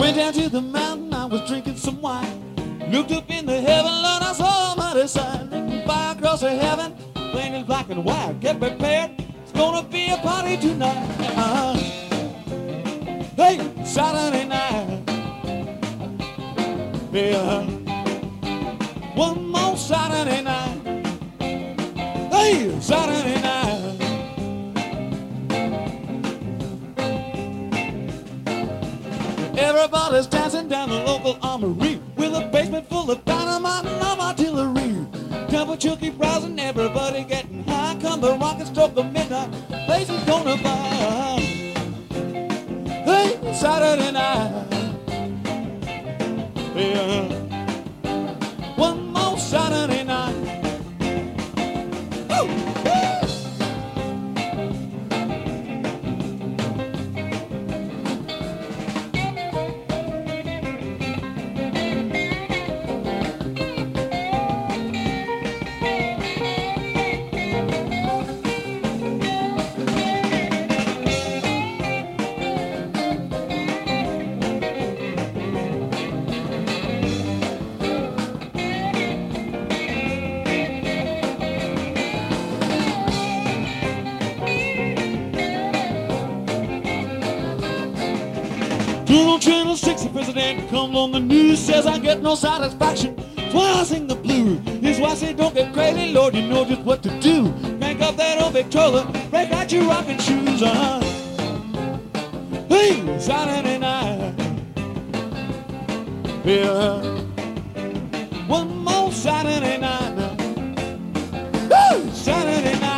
Went down to the mountain, I was drinking some wine. Looked up in the heaven, Lord, I saw a mighty sign. Looking fire across the heaven, plain black and white. Get prepared, it's gonna be a party tonight. Hey, Saturday night. Yeah. One more Saturday night. Hey, Saturday night. Everybody's dancing down the local armory with a basement full of dynamite and artillery. Temperature keep rising, everybody getting high. Come the rocket stroke of midnight, place is gonna fly. Hey, Saturday night. Yeah. One more Saturday night. Woo! Turn on channel 6, the president comes on the news, says I get no satisfaction. That's why I sing the blues. His wife said, don't get crazy, Lord, you know just what to do. Crank up that old Victrola, break out your rocking shoes. Hey, Saturday night. Yeah. One more Saturday night. Woo! Saturday night.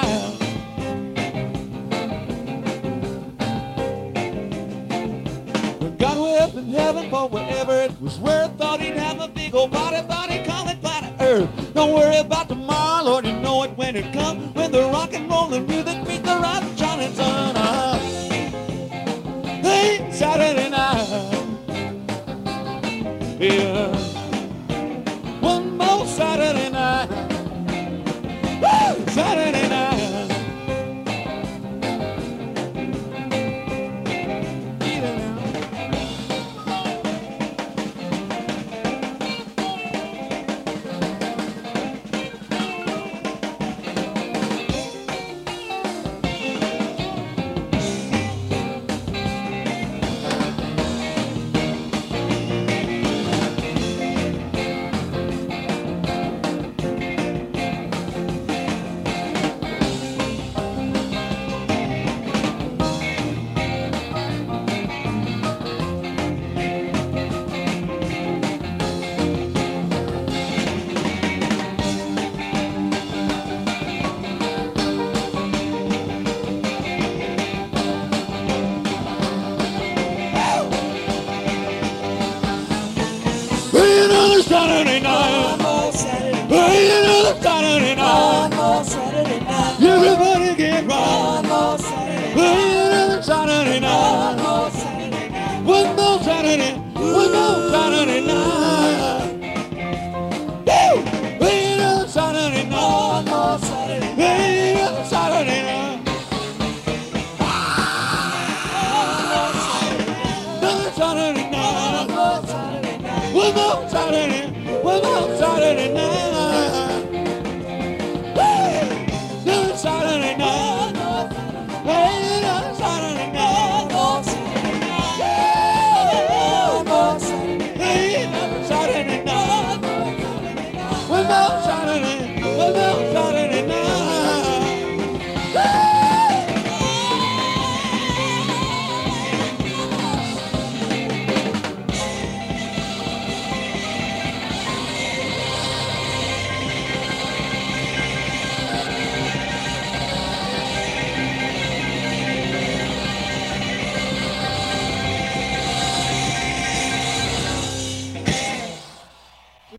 God way up in heaven for wherever it was worth. Thought he'd have a big old party, thought he'd call it planet Earth. Don't worry about tomorrow, Lord, you know it when it comes. When the rock and roll and music meet the rock, shining sun. Hey, Saturday night. Yeah. One more Saturday night. Woo! Saturday night. Saturday night. Hey, another Saturday night. Everybody get right. Hey, another Saturday night. One more Saturday. One more Saturday night. Woo! Hey, another Saturday night. Hey, another Saturday night. Another Saturday night. One more Saturday night.